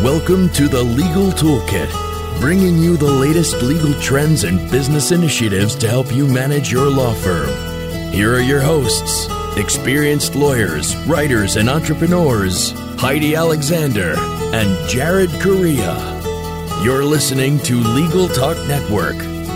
Welcome to the Legal Toolkit, bringing you the latest legal trends and business initiatives to help you manage your law firm. Here are your hosts, experienced lawyers, writers, and entrepreneurs, Heidi Alexander and Jared Correa. You're listening to Legal Talk Network.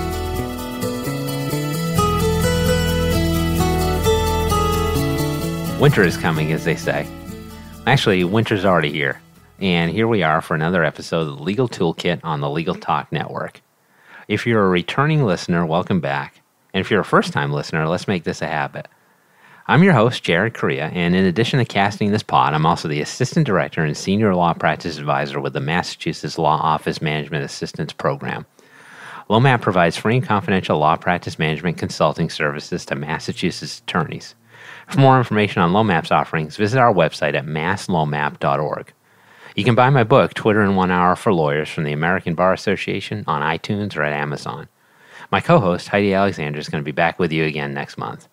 Winter is coming, as they say. Actually, winter's already here. And here we are for another episode of the Legal Toolkit on the Legal Talk Network. If you're a returning listener, welcome back. And if you're a first-time listener, let's make this a habit. I'm your host, Jared Correa, and in addition to casting this pod, I'm also the Assistant Director and Senior Law Practice Advisor with the Massachusetts Law Office Management Assistance Program. LOMAP provides free and confidential law practice management consulting services to Massachusetts attorneys. For more information on LOMAP's offerings, visit our website at masslomap.org. You can buy my book, Twitter in 1 Hour for Lawyers, from the American Bar Association on iTunes or at Amazon. My co-host, Heidi Alexander, is going to be back with you again next month.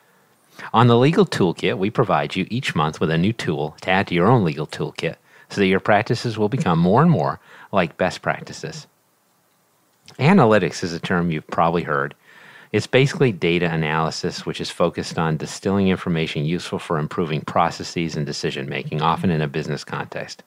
On the Legal Toolkit, we provide you each month with a new tool to add to your own legal toolkit so that your practices will become more and more like best practices. Analytics is a term you've probably heard. It's basically data analysis, which is focused on distilling information useful for improving processes and decision-making, often in a business context.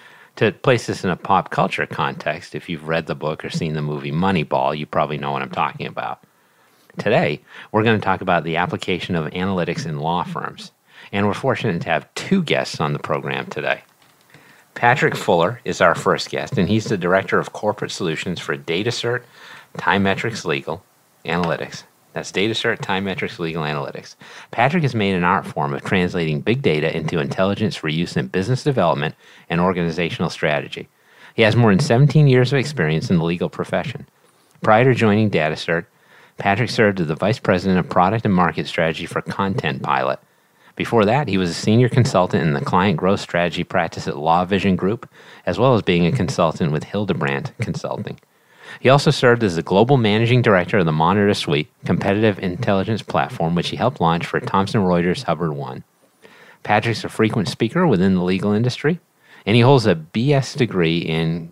To place this in a pop culture context, if you've read the book or seen the movie Moneyball, you probably know what I'm talking about. Today, we're going to talk about the application of analytics in law firms, and we're fortunate to have two guests on the program today. Patrick Fuller is our first guest, and he's the Director of Corporate Solutions for DataCert TimeMetrics Legal Analytics. That's DataCert TimeMetrics Legal Analytics. Patrick has made an art form of translating big data into intelligence for use in business development and organizational strategy. He has more than 17 years of experience in the legal profession. Prior to joining DataCert, Patrick served as the Vice President of Product and Market Strategy for Content Pilot. Before that, he was a senior consultant in the client growth strategy practice at Law Vision Group, as well as being a consultant with Hildebrandt Consulting. He also served as the Global Managing Director of the Monitor Suite competitive intelligence platform, which he helped launch for Thomson Reuters Hubbard One. Patrick's a frequent speaker within the legal industry, and he holds a BS degree in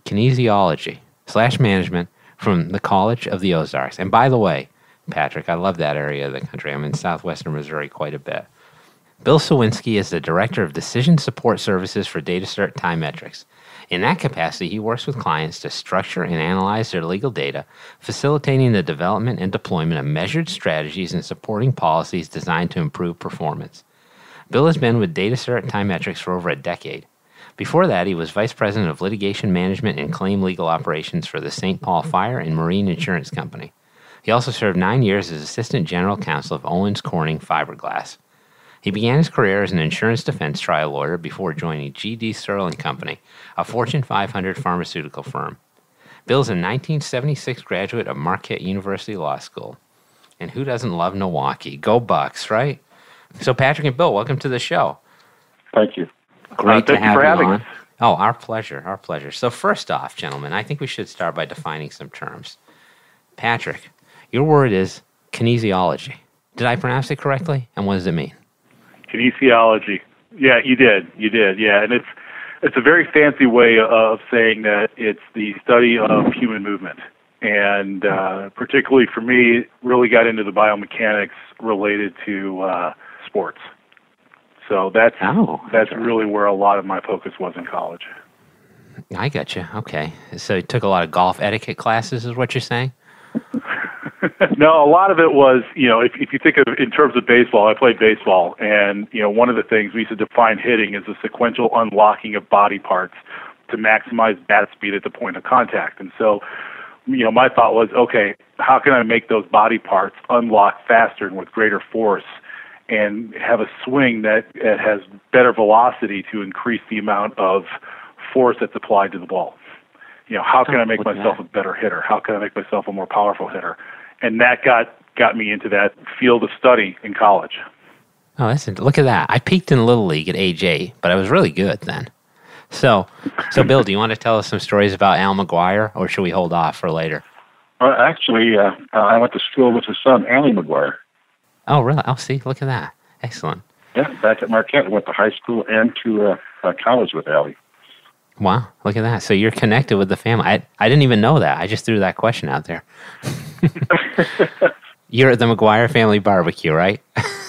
kinesiology/management from the College of the Ozarks. And by the way, Patrick, I love that area of the country. I'm in southwestern Missouri quite a bit. Bill Sawinski is the Director of Decision Support Services for DataCert TimeMetrics. In that capacity, he works with clients to structure and analyze their legal data, facilitating the development and deployment of measured strategies and supporting policies designed to improve performance. Bill has been with DataCert TimeMetrics for over a decade. Before that, he was Vice President of Litigation Management and Claim Legal Operations for the St. Paul Fire and Marine Insurance Company. He also served 9 years as Assistant General Counsel of Owens Corning Fiberglass. He began his career as an insurance defense trial lawyer before joining G.D. Searle & Company, a Fortune 500 pharmaceutical firm. Bill is a 1976 graduate of Marquette University Law School. And who doesn't love Milwaukee? Go Bucks, right? So Patrick and Bill, welcome to the show. Thank you. Great to have you on. Us. Oh, our pleasure, our pleasure. So first off, gentlemen, I think we should start by defining some terms. Patrick, your word is kinesiology. Did I pronounce it correctly? And what does it mean? Kinesiology. Yeah, you did. Yeah, and it's a very fancy way of saying that it's the study of human movement. And particularly for me, really got into the biomechanics related to sports. So that's really where a lot of my focus was in college. I got you. Okay. So you took a lot of golf etiquette classes is what you're saying? No, a lot of it was, if you think of in terms of baseball, I played baseball, and, one of the things we used to define hitting is a sequential unlocking of body parts to maximize bat speed at the point of contact. And so, my thought was, okay, how can I make those body parts unlock faster and with greater force and have a swing that has better velocity to increase the amount of force that's applied to the ball? How can I make myself a better hitter? How can I make myself a more powerful hitter? And that got me into that field of study in college. Oh, look at that. I peaked in Little League at age 8, but I was really good then. So Bill, do you want to tell us some stories about Al McGuire, or should we hold off for later? Actually, I went to school with his son, Allie McGuire. Oh, really? Oh, see, look at that. Excellent. Yeah, back at Marquette. I went to high school and to college with Allie. Wow, look at that. So you're connected with the family. I didn't even know that. I just threw that question out there. You're at the McGuire family barbecue, right?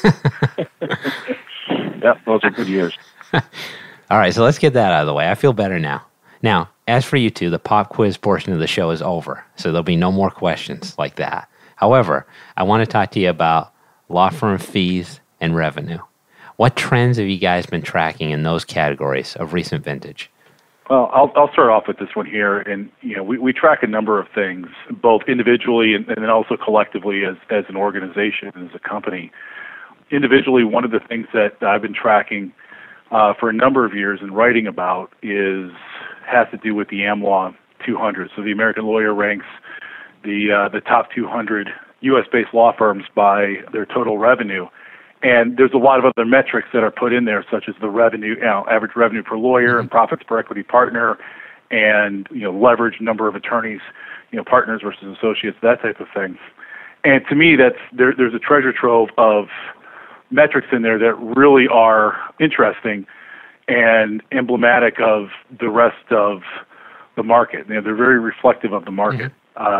Yeah, those are good years. All right, so let's get that out of the way. I feel better now. Now, as for you two, the pop quiz portion of the show is over, so there'll be no more questions like that. However, I want to talk to you about law firm fees and revenue. What trends have you guys been tracking in those categories of recent vintage? Well, I'll start off with this one here, and we track a number of things, both individually and then also collectively as an organization and as a company. Individually, one of the things that I've been tracking for a number of years and writing about has to do with the AmLaw 200. So the American Lawyer ranks the top 200 U.S.-based law firms by their total revenue. And there's a lot of other metrics that are put in there, such as the revenue, average revenue per lawyer and profits per equity partner, and leverage, number of attorneys, partners versus associates, that type of thing. And to me, there's a treasure trove of metrics in there that really are interesting and emblematic of the rest of the market. They're very reflective of the market.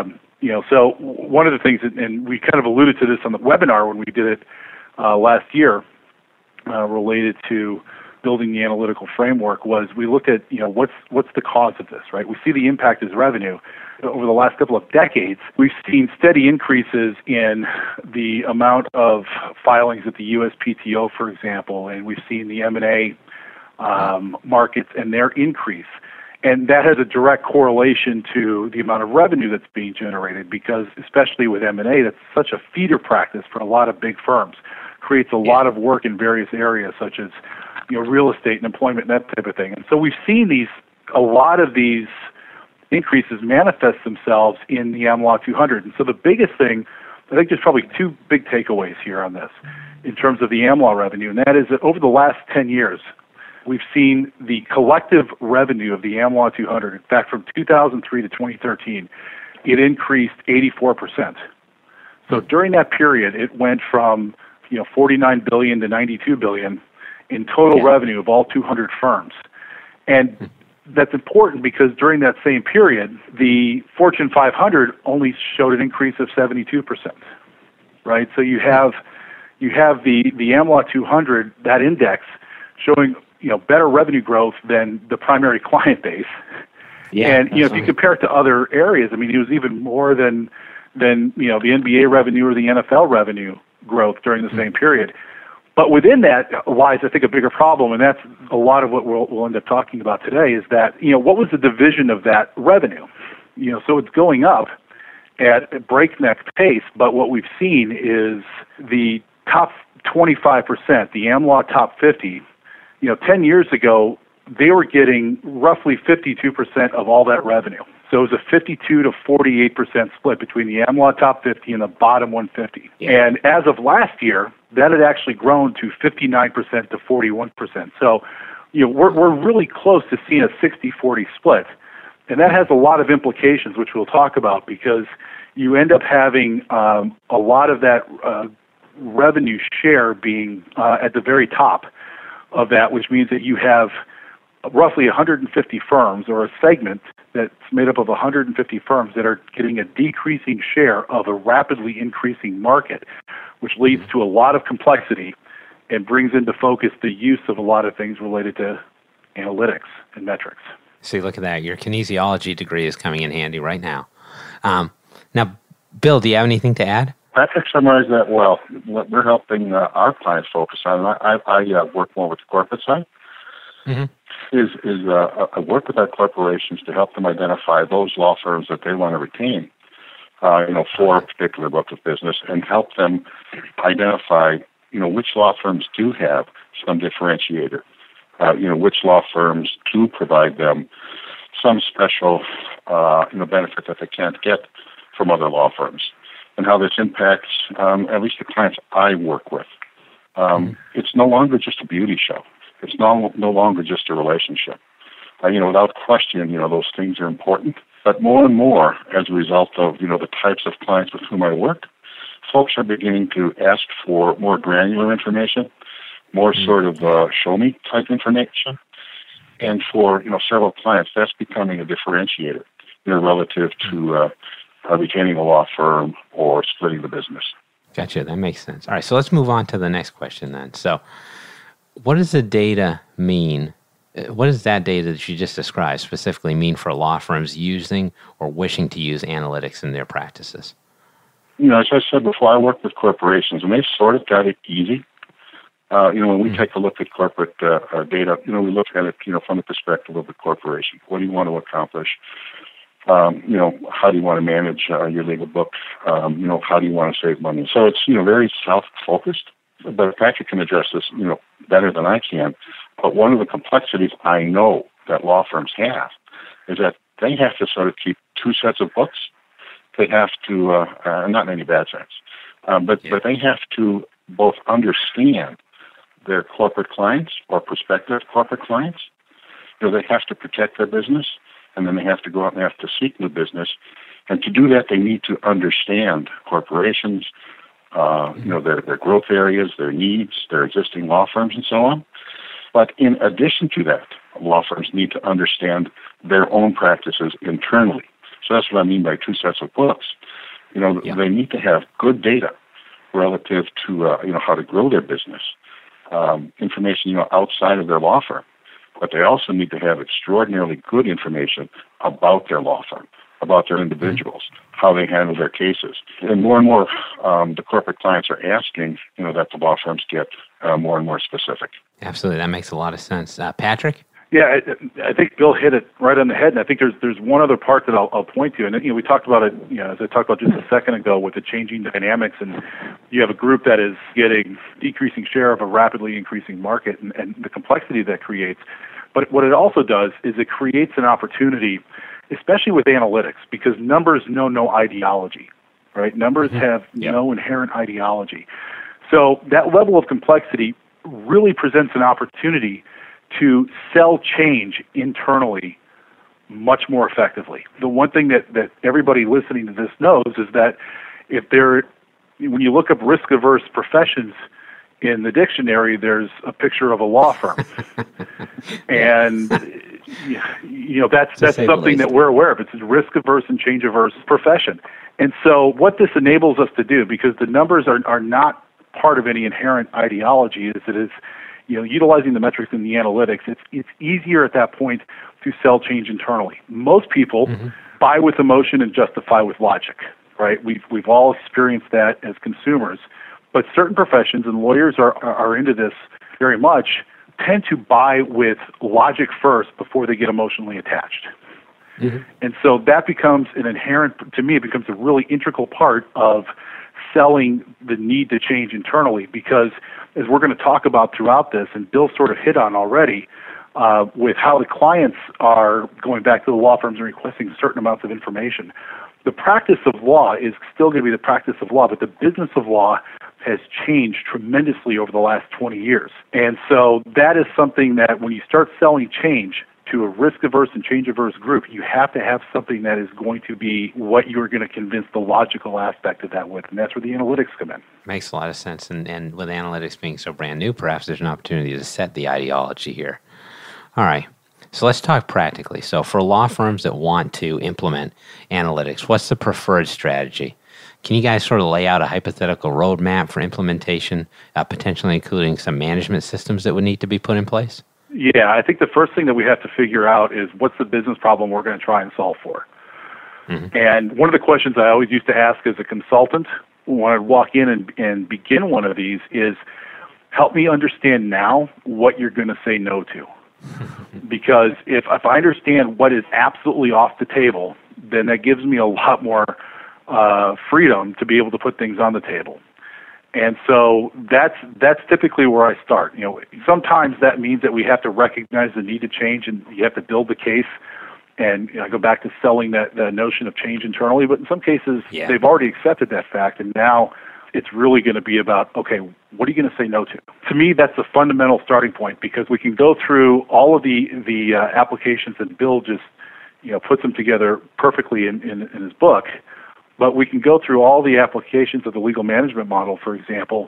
So one of the things, and we kind of alluded to this on the webinar when we did it last year, related to building the analytical framework, was we looked at what's the cause of this, right? We see the impact as revenue. Over the last couple of decades, we've seen steady increases in the amount of filings at the USPTO, for example, and we've seen the M&A markets and their increase. And that has a direct correlation to the amount of revenue that's being generated, because especially with M&A, that's such a feeder practice for a lot of big firms. Creates a lot of work in various areas, such as real estate and employment and that type of thing. And so we've seen a lot of these increases manifest themselves in the AmLaw 200. And so the biggest thing, I think there's probably two big takeaways here on this in terms of the AmLaw revenue, and that is that over the last 10 years, we've seen the collective revenue of the AmLaw 200. In fact, from 2003 to 2013, it increased 84%. So during that period, it went from $49 billion to $92 billion in total revenue of all 200 firms. And that's important because during that same period, the Fortune 500 only showed an increase of 72%, right? So you have the AmLaw 200, that index, showing better revenue growth than the primary client base. Yeah, and if you compare it to other areas, I mean, it was even more than the NBA revenue or the NFL revenue growth during the same period. But within that lies, I think, a bigger problem, and that's a lot of what we'll end up talking about today, is that, what was the division of that revenue? So it's going up at a breakneck pace, but what we've seen is the top 25%, the AmLaw top 50, 10 years ago, they were getting roughly 52% of all that revenue. So it was a 52 to 48% split between the AmLaw top 50 and the bottom 150. Yeah. And as of last year, that had actually grown to 59% to 41%. So, we're really close to seeing a 60-40 split. And that has a lot of implications, which we'll talk about, because you end up having a lot of that revenue share being at the very top of that, which means that you have roughly 150 firms, or a segment that's made up of 150 firms that are getting a decreasing share of a rapidly increasing market, which leads to a lot of complexity and brings into focus the use of a lot of things related to analytics and metrics. See, look at that. Your kinesiology degree is coming in handy right now. Now, Bill, do you have anything to add? Patrick summarized that well. What we're helping our clients focus on, I work more with the corporate side, is I work with our corporations to help them identify those law firms that they want to retain, for a particular book of business, and help them identify, which law firms do have some differentiator, which law firms do provide them some special, benefit that they can't get from other law firms, and how this impacts at least the clients I work with. It's no longer just a beauty show. It's no longer just a relationship. Without question, those things are important. But more and more, as a result of, the types of clients with whom I work, folks are beginning to ask for more granular information, more sort of show-me type information. And for several clients, that's becoming a differentiator, relative to retaining a law firm or splitting the business. Gotcha. That makes sense. All right, so let's move on to the next question then. So, what does the data mean? What does that data that you just described specifically mean for law firms using or wishing to use analytics in their practices? As I said before, I work with corporations, and they've sort of got it easy. When we take a look at corporate data, we look at it, from the perspective of the corporation. What do you want to accomplish? How do you want to manage your legal book? How do you want to save money? So it's, very self-focused. But Patrick can address this, better than I can. But one of the complexities I know that law firms have is that they have to sort of keep two sets of books. They have to, not in any bad sense, but they have to both understand their corporate clients or prospective corporate clients. They have to protect their business, and then they have to go out and they have to seek new business. And to do that, they need to understand corporations, their growth areas, their needs, their existing law firms, and so on. But in addition to that, law firms need to understand their own practices internally. So that's what I mean by two sets of books. They need to have good data relative to, how to grow their business, information, outside of their law firm. But they also need to have extraordinarily good information about their law firm, about their individuals, how they handle their cases. And more, the corporate clients are asking, that the law firms get more and more specific. Absolutely. That makes a lot of sense. Patrick? Yeah, I think Bill hit it right on the head, and I think there's one other part that I'll point to, and we talked about it, as I talked about just a second ago with the changing dynamics, and you have a group that is getting decreasing share of a rapidly increasing market, and the complexity that creates. But what it also does is it creates an opportunity, especially with analytics, because numbers know no ideology, right? Numbers have no inherent ideology. So that level of complexity really presents an opportunity to sell change internally much more effectively. The one thing that everybody listening to this knows is that when you look up risk-averse professions in the dictionary, there's a picture of a law firm. And that's something that we're aware of. It's a risk-averse and change-averse profession. And so what this enables us to do, because the numbers are not part of any inherent ideology, is it is utilizing the metrics and the analytics, it's easier at that point to sell change internally. Most people buy with emotion and justify with logic, right? We've all experienced that as consumers, but certain professions, and lawyers are into this very much, tend to buy with logic first before they get emotionally attached. And so that becomes to me, it becomes a really integral part of selling the need to change internally, because as we're going to talk about throughout this, and Bill sort of hit on already, with how the clients are going back to the law firms and requesting certain amounts of information, the practice of law is still going to be the practice of law, but the business of law has changed tremendously over the last 20 years. And so that is something that when you start selling change to a risk-averse and change-averse group, you have to have something that is going to be what you're going to convince the logical aspect of that with, and that's where the analytics come in. Makes a lot of sense, and with analytics being so brand new, perhaps there's an opportunity to set the ideology here. All right, so let's talk practically. So for law firms that want to implement analytics, what's the preferred strategy? Can you guys sort of lay out a hypothetical roadmap for implementation, potentially including some management systems that would need to be put in place? Yeah, I think the first thing that we have to figure out is what's the business problem we're going to try and solve for. And one of the questions I always used to ask as a consultant when I'd walk in and begin one of these is, help me understand now what you're going to say no to. Because if I understand what is absolutely off the table, then that gives me a lot more freedom to be able to put things on the table. And so that's typically where I start. Sometimes that means that we have to recognize the need to change, and you have to build the case. And I go back to selling that notion of change internally. But in some cases, they've already accepted that fact, and now it's really going to be about, okay, what are you going to say no to? To me, that's a fundamental starting point, because we can go through all of the applications, and Bill just puts them together perfectly in his book. But we can go through all the applications of the legal management model, for example,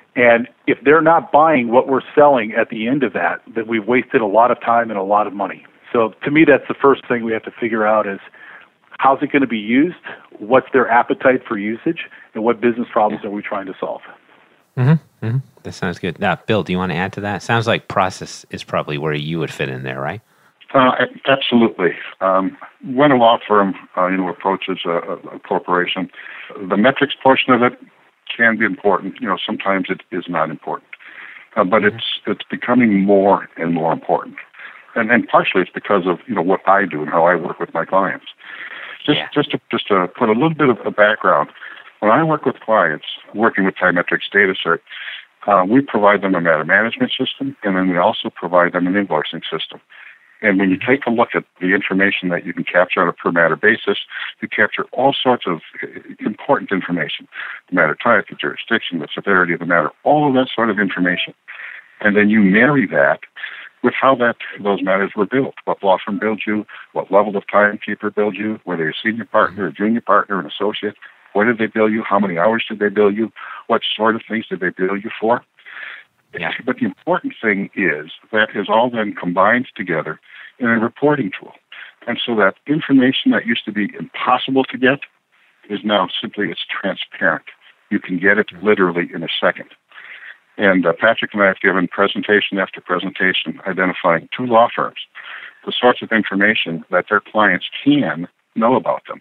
And if they're not buying what we're selling at the end of that, then we've wasted a lot of time and a lot of money. So to me, that's the first thing we have to figure out is how's it going to be used, what's their appetite for usage, and what business problems are we trying to solve. Mm-hmm. Mm-hmm. That sounds good. Now, Bill, do you want to add to that? Sounds like process is probably where you would fit in there, right? Absolutely. When a law firm approaches a corporation, the metrics portion of it can be important. Sometimes it is not important, but it's becoming more and more important. And partially it's because of what I do and how I work with my clients. Just to put a little bit of a background, when I work with clients working with TyMetrix DataCert, we provide them a matter management system, and then we also provide them an invoicing system. And when you take a look at the information that you can capture on a per matter basis, you capture all sorts of important information: the matter type, the jurisdiction, the severity of the matter, all of that sort of information. And then you marry that with how those matters were billed. What law firm billed you, what level of timekeeper billed you, whether you're a senior partner, a junior partner, an associate, where did they bill you, how many hours did they bill you, what sort of things did they bill you for. Yeah. But the important thing is that is all then combined together in a reporting tool. And so that information that used to be impossible to get is now it's transparent. You can get it literally in a second. And Patrick and I have given presentation after presentation identifying 2 law firms, the sorts of information that their clients can know about them.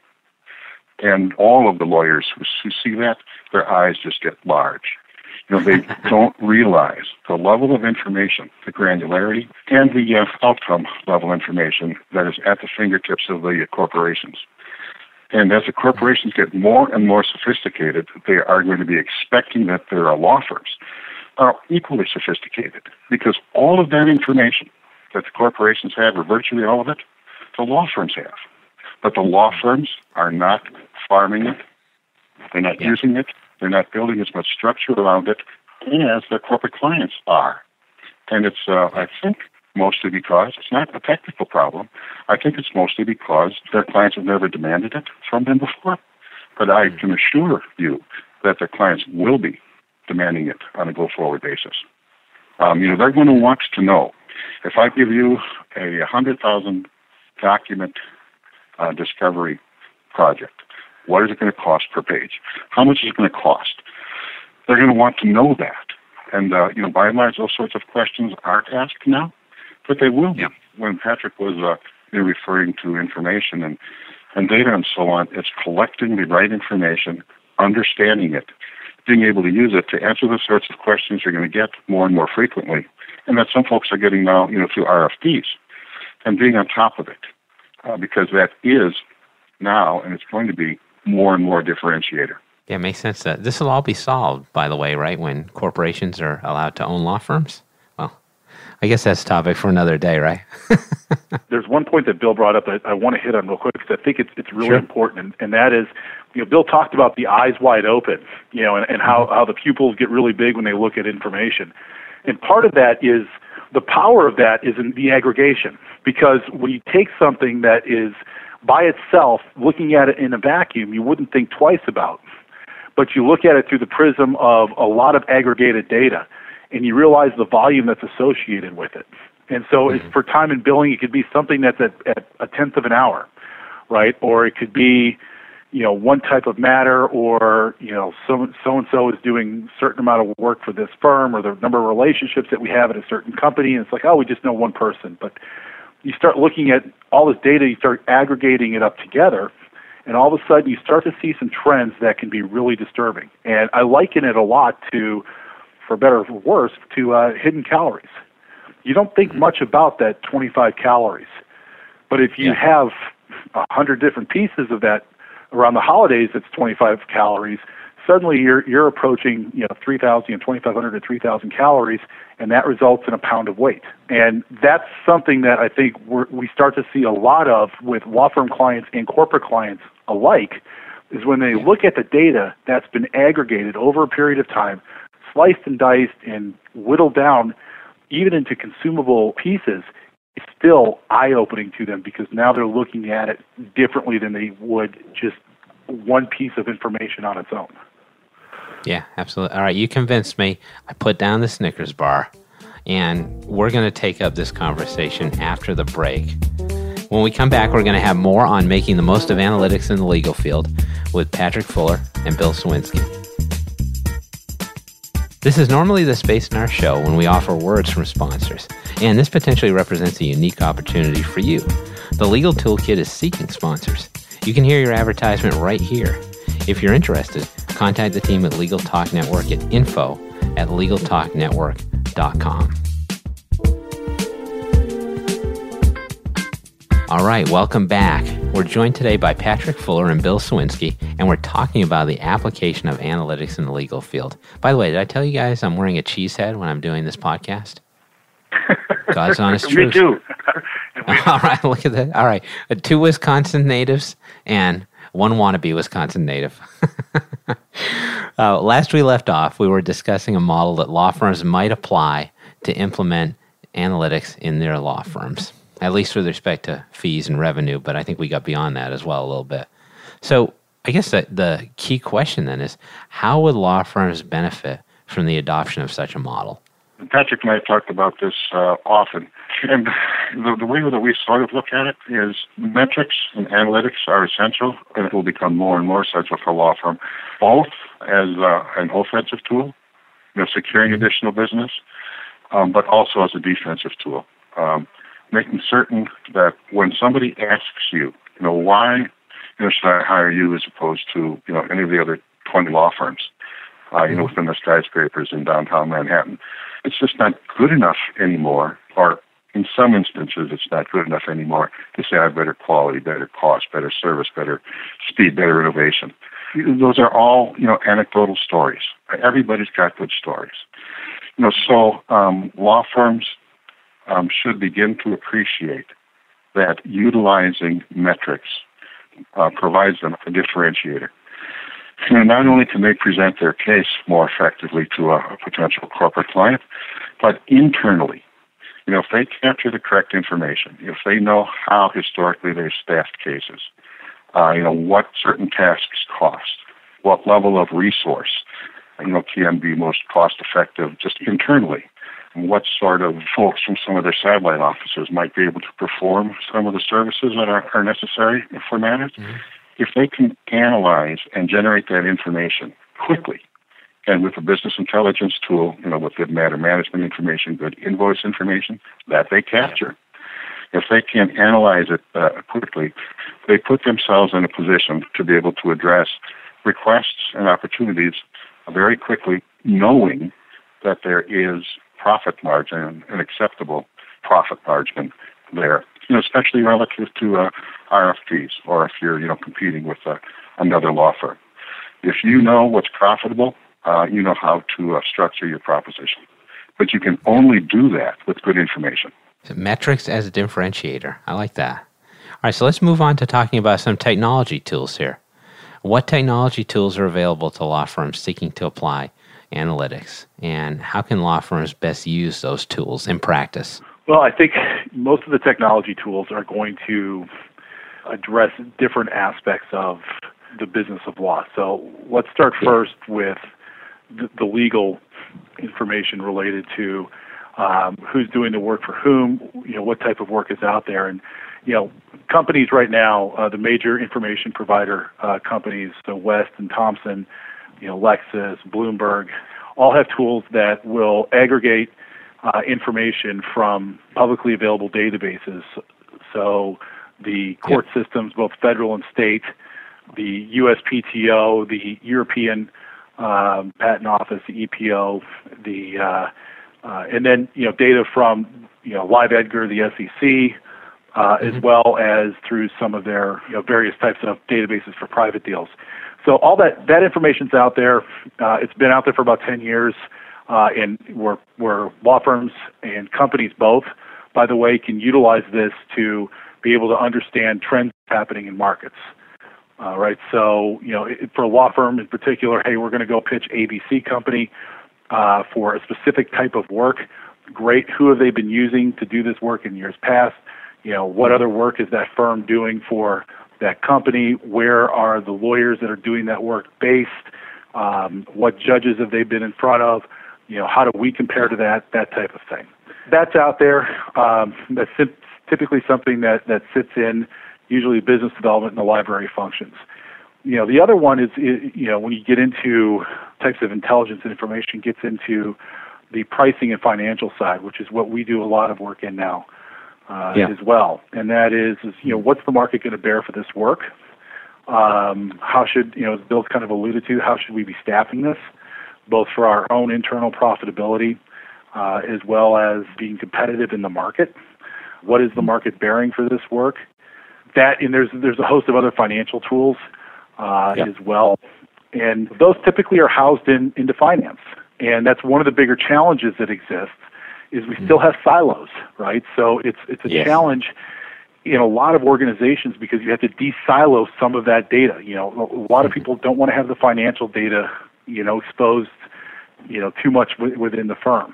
And all of the lawyers who see that, their eyes just get large. They don't realize the level of information, the granularity, and the outcome level information that is at the fingertips of the corporations. And as the corporations get more and more sophisticated, they are going to be expecting that their law firms are equally sophisticated, because all of that information that the corporations have, or virtually all of it, the law firms have. But the law firms are not farming it. They're not using it. They're not building as much structure around it as their corporate clients are. And it's, I think, mostly because it's not a technical problem. I think it's mostly because their clients have never demanded it from them before. But I can assure you that their clients will be demanding it on a go-forward basis. They're going to want to know, if I give you a 100,000 document discovery project, what is it going to cost per page? How much is it going to cost? They're going to want to know that. And, by and large, those sorts of questions aren't asked now, but they will be. Yeah. When Patrick was referring to information and data and so on, it's collecting the right information, understanding it, being able to use it to answer the sorts of questions you're going to get more and more frequently, and that some folks are getting now, through RFPs, and being on top of it, because that is now, and it's going to be, more and more differentiator. Yeah, it makes sense. This will all be solved, by the way, right, when corporations are allowed to own law firms? Well, I guess that's a topic for another day, right? There's one point that Bill brought up that I want to hit on real quick, because I think it's really important, and that is, Bill talked about the eyes wide open, and how the pupils get really big when they look at information. And part of that is, the power of that is in the aggregation, because when you take something that is by itself, looking at it in a vacuum, you wouldn't think twice about. But you look at it through the prism of a lot of aggregated data, and you realize the volume that's associated with it. And so for time and billing, it could be something that's at a tenth of an hour, right? Or it could be, one type of matter, or, so-and-so is doing a certain amount of work for this firm, or the number of relationships that we have at a certain company, and it's like, we just know one person. But you start looking at all this data, you start aggregating it up together, and all of a sudden you start to see some trends that can be really disturbing. And I liken it a lot to, for better or for worse, to hidden calories. You don't think much about that 25 calories, but if you have 100 different pieces of that around the holidays, it's 25 calories. Suddenly you're approaching 3,000, 2,500 to 3,000 calories, and that results in a pound of weight. And that's something that I think we start to see a lot of with law firm clients and corporate clients alike, is when they look at the data that's been aggregated over a period of time, sliced and diced and whittled down even into consumable pieces, it's still eye-opening to them, because now they're looking at it differently than they would just one piece of information on its own. Yeah, absolutely. All right, you convinced me. I put down the Snickers bar, and we're going to take up this conversation after the break. When we come back, we're going to have more on making the most of analytics in the legal field with Patrick Fuller and Bill Sawinski. This is normally the space in our show when we offer words from sponsors, and this potentially represents a unique opportunity for you. The Legal Toolkit is seeking sponsors. You can hear your advertisement right here. If you're interested, contact the team at Legal Talk Network at info@legaltalknetwork.com. All right, welcome back. We're joined today by Patrick Fuller and Bill Sawinski, and we're talking about the application of analytics in the legal field. By the way, did I tell you guys I'm wearing a cheese head when I'm doing this podcast? God's honest truth. Me too. All right, look at that. All right, 2 Wisconsin natives and 1 wannabe Wisconsin native. Last we left off, we were discussing a model that law firms might apply to implement analytics in their law firms, at least with respect to fees and revenue, but I think we got beyond that as well a little bit. So I guess the key question then is, how would law firms benefit from the adoption of such a model? Patrick and I have talked about this often, and the way that we sort of look at it is metrics and analytics are essential, and it will become more and more essential for a law firm, both as an offensive tool, securing additional business, but also as a defensive tool. Making certain that when somebody asks you, why should I hire you as opposed to any of the other 20 law firms, within the skyscrapers in downtown Manhattan, it's just not good enough anymore, or in some instances it's not good enough anymore to say I have better quality, better cost, better service, better speed, better innovation. Those are all anecdotal stories. Everybody's got good stories. So law firms should begin to appreciate that utilizing metrics provides them a differentiator. Not only can they present their case more effectively to a potential corporate client, but internally, if they capture the correct information, if they know how historically they've staffed cases, what certain tasks cost, what level of resource, can be most cost effective just internally, and what sort of folks from some of their satellite offices might be able to perform some of the services that are necessary for managed. Mm-hmm. If they can analyze and generate that information quickly, and with a business intelligence tool, with good matter management information, good invoice information that they capture, if they can analyze it quickly, they put themselves in a position to be able to address requests and opportunities very quickly, knowing that there is profit margin, an acceptable profit margin there, especially relative to RFPs, or if you're, competing with another law firm. If you know what's profitable, you know how to structure your proposition. But you can only do that with good information. Metrics as a differentiator. I like that. All right, so let's move on to talking about some technology tools here. What technology tools are available to law firms seeking to apply analytics, and how can law firms best use those tools in practice? Well, I think most of the technology tools are going to address different aspects of the business of law. So let's start first with the legal information related to who's doing the work for whom, what type of work is out there. And, companies right now, the major information provider companies, so West and Thomson, Lexis, Bloomberg, all have tools that will aggregate information from publicly available databases. So the court systems, both federal and state, the USPTO, the European Patent Office, the EPO, and then data from LiveEdgar, the SEC, as well as through some of their various types of databases for private deals. So all that information's out there. It's been out there for about 10 years, and where law firms and companies both, by the way, can utilize this to be able to understand trends happening in markets. Right. So, for a law firm in particular, hey, we're going to go pitch ABC company for a specific type of work. Great. Who have they been using to do this work in years past? What other work is that firm doing for that company? Where are the lawyers that are doing that work based? What judges have they been in front of? How do we compare to that type of thing. That's out there. That's typically something that sits in usually business development and the library functions. The other one is when you get into types of intelligence and information, gets into the pricing and financial side, which is what we do a lot of work in now as well. And that is what's the market going to bear for this work? How should, as Bill kind of alluded to, how should we be staffing this, both for our own internal profitability as well as being competitive in the market? What is the market bearing for this work? And there's a host of other financial tools as well. And those typically are housed into finance. And that's one of the bigger challenges that exists is we still have silos, right? So it's a challenge in a lot of organizations because you have to de-silo some of that data. A lot of people don't want to have the financial data, exposed, too much within the firm.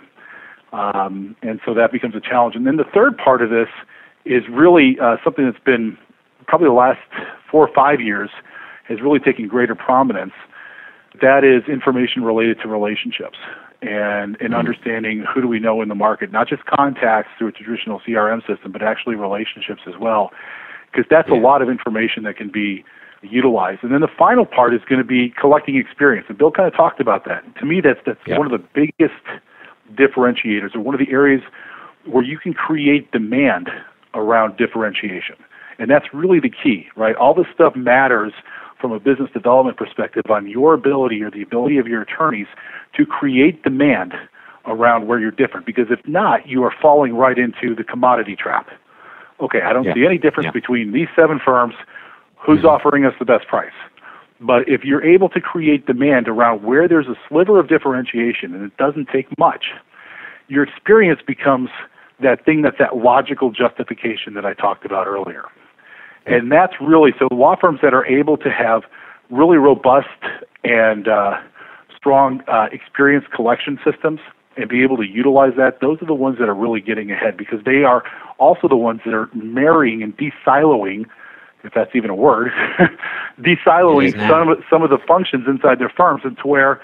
And so that becomes a challenge. And then the third part of this is really something that's been probably the last 4 or 5 years has really taken greater prominence. That is information related to relationships and understanding who do we know in the market, not just contacts through a traditional CRM system, but actually relationships as well, because that's a lot of information that can be utilized. And then the final part is going to be collecting experience. And Bill kind of talked about that. To me, that's one of the biggest differentiators, or one of the areas where you can create demand around differentiation. And that's really the key, right? All this stuff matters from a business development perspective on your ability or the ability of your attorneys to create demand around where you're different. Because if not, you are falling right into the commodity trap. Okay, I don't see any difference between these 7 firms. Who's offering us the best price? But if you're able to create demand around where there's a sliver of differentiation, and it doesn't take much, your experience becomes that thing that's that logical justification that I talked about earlier. And that's really, so law firms that are able to have really robust and strong experience collection systems and be able to utilize that, those are the ones that are really getting ahead, because they are also the ones that are marrying and de-siloing, if that's even a word, de-siloing some of the functions inside their firms into where,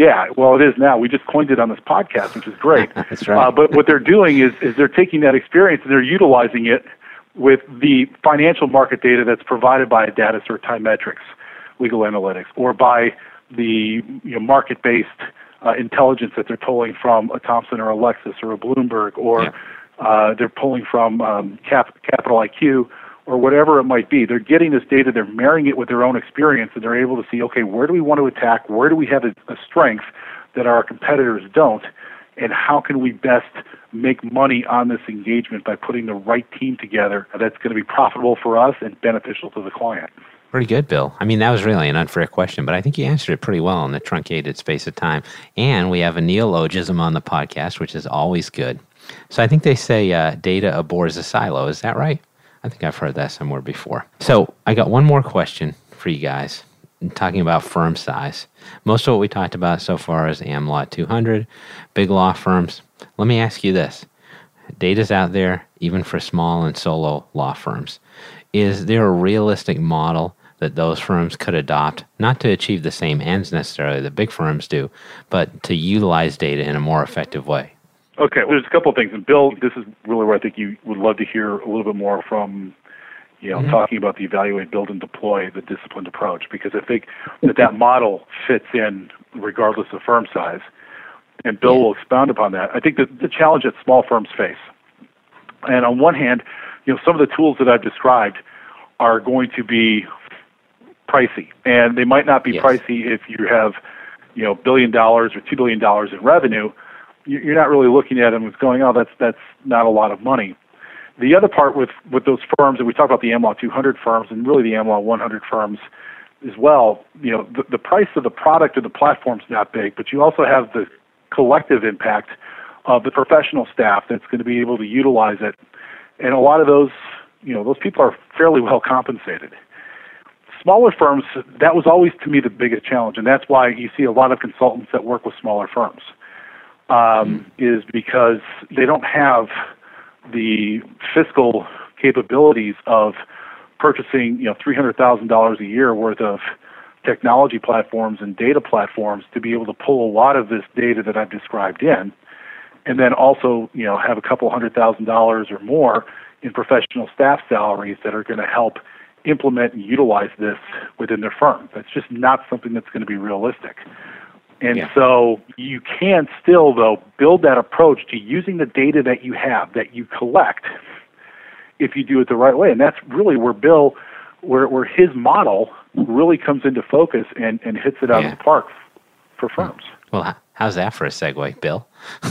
it is now. We just coined it on this podcast, which is great. That's right. But what they're doing is they're taking that experience and they're utilizing it with the financial market data that's provided by a data cert, Time Metrics, Legal Analytics, or by the market-based intelligence that they're pulling from a Thomson or a Lexis or a Bloomberg, or they're pulling from Capital IQ, or whatever it might be. They're getting this data, they're marrying it with their own experience, and they're able to see, okay, where do we want to attack? Where do we have a strength that our competitors don't? And how can we best make money on this engagement by putting the right team together that's going to be profitable for us and beneficial to the client? Pretty good, Bill. I mean, that was really an unfair question, but I think you answered it pretty well in the truncated space of time. And we have a neologism on the podcast, which is always good. So I think they say data abhors a silo. Is that right? I think I've heard that somewhere before. So I got one more question for you guys, talking about firm size. Most of what we talked about so far is AmLaw 200, big law firms. Let me ask you this. Data's out there, even for small and solo law firms. Is there a realistic model that those firms could adopt, not to achieve the same ends necessarily that big firms do, but to utilize data in a more effective way? Okay, well, there's a couple of things. And Bill, this is really where I think you would love to hear a little bit more from, talking about the evaluate, build, and deploy, the disciplined approach, because I think that model fits in regardless of firm size. And Bill will expound upon that. I think that the challenge that small firms face, and on one hand, some of the tools that I've described are going to be pricey, and they might not be pricey if you have, $1 billion or $2 billion in revenue. You're not really looking at them as going, oh, that's not a lot of money. The other part with those firms, and we talk about the AmLaw 200 firms and really the AmLaw 100 firms as well, the price of the product or the platform's not big, but you also have the collective impact of the professional staff that's going to be able to utilize it. And a lot of those, those people are fairly well compensated. Smaller firms, that was always to me the biggest challenge, and that's why you see a lot of consultants that work with smaller firms. Is because they don't have the fiscal capabilities of purchasing, $300,000 a year worth of technology platforms and data platforms to be able to pull a lot of this data that I've described in, and then also, have a couple $100,000 or more in professional staff salaries that are going to help implement and utilize this within their firm. That's just not something that's going to be realistic. And so you can still, though, build that approach to using the data that you have, that you collect, if you do it the right way. And that's really where Bill, where his model really comes into focus and hits it out of the park for firms. Well, how's that for a segue, Bill?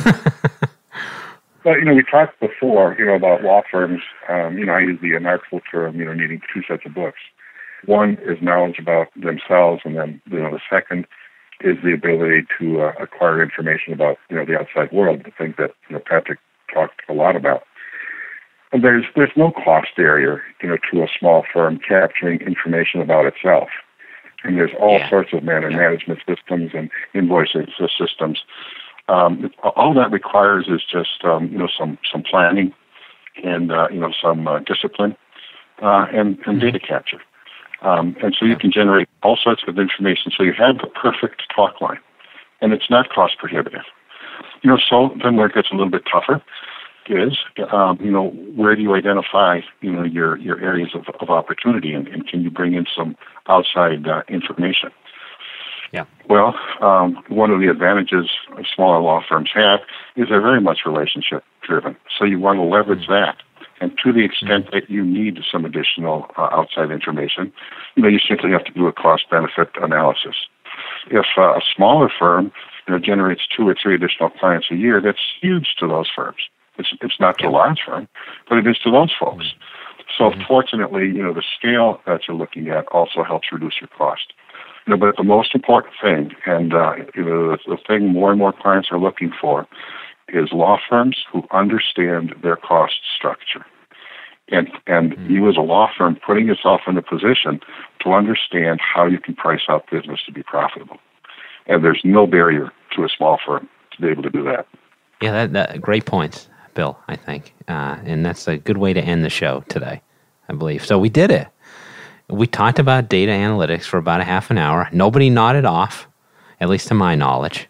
Well, we talked before, about law firms. I use the anarchical term, needing two sets of books. One is knowledge about themselves, and then, the second is the ability to acquire information about, the outside world, the thing that, Patrick talked a lot about. And there's no cost barrier, to a small firm capturing information about itself. And there's all sorts of management systems and invoicing systems. All that requires is just some planning and some discipline and data capture. And so you can generate all sorts of information. So you have the perfect talk line, and it's not cost prohibitive. So then where it gets a little bit tougher is, where do you identify, your areas of opportunity, and can you bring in some outside information? Yeah. Well, one of the advantages smaller law firms have is they're very much relationship driven. So you want to leverage that. And to the extent that you need some additional outside information, you simply have to do a cost-benefit analysis. If a smaller firm generates 2 or 3 additional clients a year, that's huge to those firms. It's not to a large firm, but it is to those folks. So fortunately, the scale that you're looking at also helps reduce your cost. But the most important thing, and the thing more and more clients are looking for, is law firms who understand their cost structure. And you as a law firm putting yourself in a position to understand how you can price out business to be profitable. And there's no barrier to a small firm to be able to do that. Yeah, that great points, Bill, I think. And that's a good way to end the show today, I believe. So we did it. We talked about data analytics for about a half an hour. Nobody nodded off, at least to my knowledge.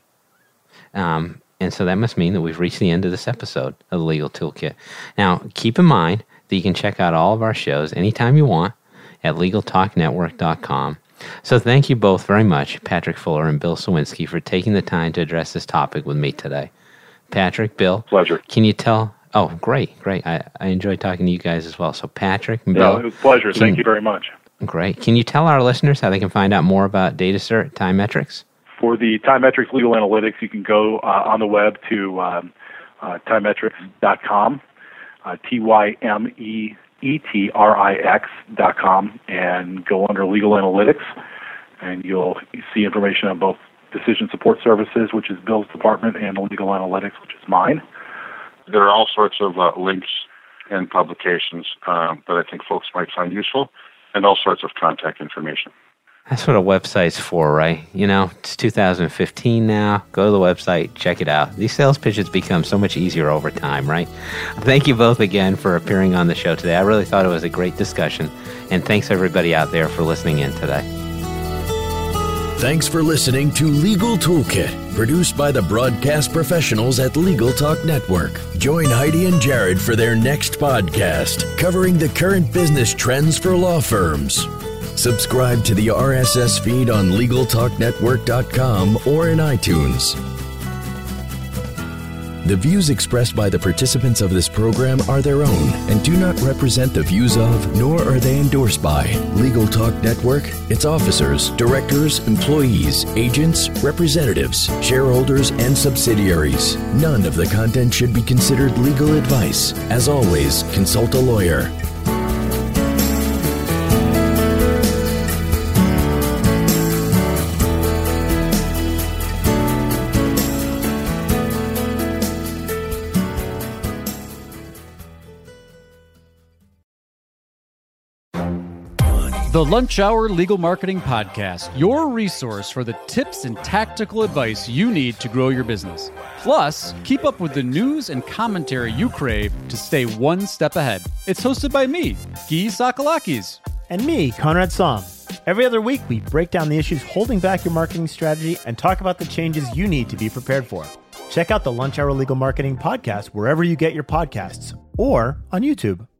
And so that must mean that we've reached the end of this episode of the Legal Toolkit. Now, keep in mind that you can check out all of our shows anytime you want at LegalTalkNetwork.com. So thank you both very much, Patrick Fuller and Bill Sawinski, for taking the time to address this topic with me today. Patrick, Bill. Pleasure. Can you tell... Oh, great. I enjoyed talking to you guys as well. So Patrick and Bill... it was a pleasure. Thank you very much. Great. Can you tell our listeners how they can find out more about DataCert TimeMetrics? For the TimeMetrics Legal Analytics, you can go on the web to TimeMetrics.com, TimeEtrix.com, and go under Legal Analytics, and you'll see information on both Decision Support Services, which is Bill's department, and Legal Analytics, which is mine. There are all sorts of links and publications that I think folks might find useful, and all sorts of contact information. That's what a website's for, right? It's 2015 now. Go to the website, check it out. These sales pitches become so much easier over time, right? Thank you both again for appearing on the show today. I really thought it was a great discussion. And thanks everybody out there for listening in today. Thanks for listening to Legal Toolkit, produced by the broadcast professionals at Legal Talk Network. Join Heidi and Jared for their next podcast, covering the current business trends for law firms. Subscribe to the RSS feed on LegalTalkNetwork.com or in iTunes. The views expressed by the participants of this program are their own and do not represent the views of, nor are they endorsed by, Legal Talk Network, its officers, directors, employees, agents, representatives, shareholders, and subsidiaries. None of the content should be considered legal advice. As always, consult a lawyer. The Lunch Hour Legal Marketing Podcast, your resource for the tips and tactical advice you need to grow your business. Plus, keep up with the news and commentary you crave to stay one step ahead. It's hosted by me, Guy Sakalakis. And me, Conrad Som. Every other week, we break down the issues holding back your marketing strategy and talk about the changes you need to be prepared for. Check out the Lunch Hour Legal Marketing Podcast wherever you get your podcasts or on YouTube.